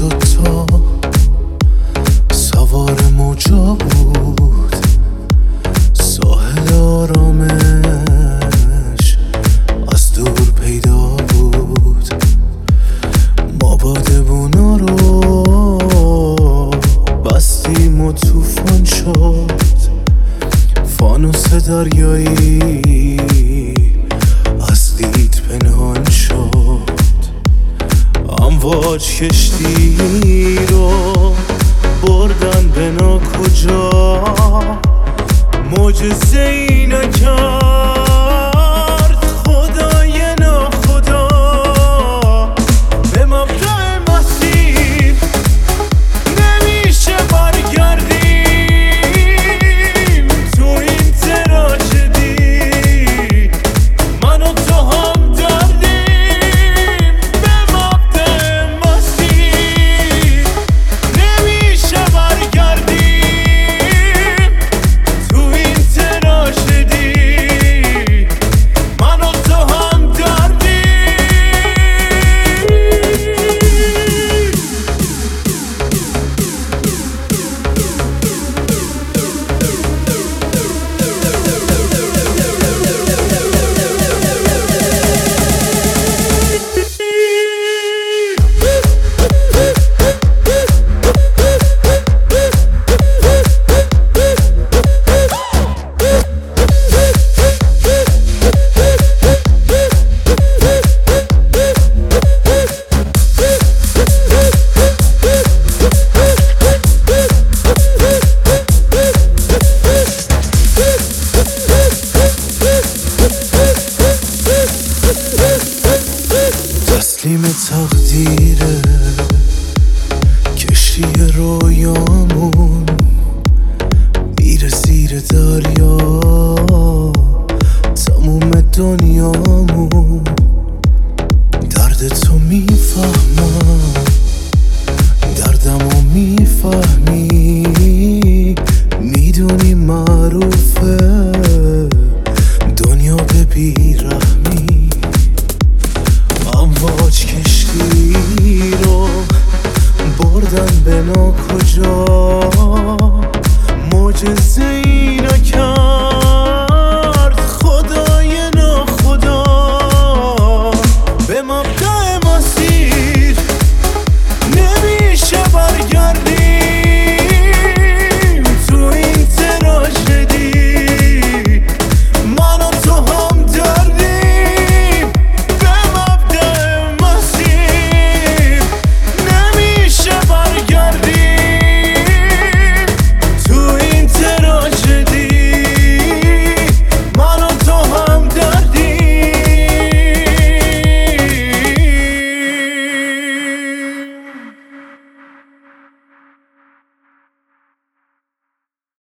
دوتا سوار موجا بود، ساحل آرامش از دور پیدا بود. ما بادبونا رو بستیم و توفان شد، فانوس دریایی از دید پنهان شد. امواج کشتی رو بردن به ناکجا، معجزه ای نکرد خدای ناخدا. به مبدأ مسیر نمیشه برگردیم، تو این تراژدی من و تو هم دردیم. به مبدأ مسیر نمیشه برگردیم، تو این تراژدی من و تو هم دردیم. تسلیم تقدیره کشتی رویامون، میره زیر دریا تموم دنیامون. درد تو میفهمم، دردمو میفهمی، میدونی معروفه دنیا به بیرحمی. امواج کشتی رو بردن به ناکجا، معجزه ای نکرد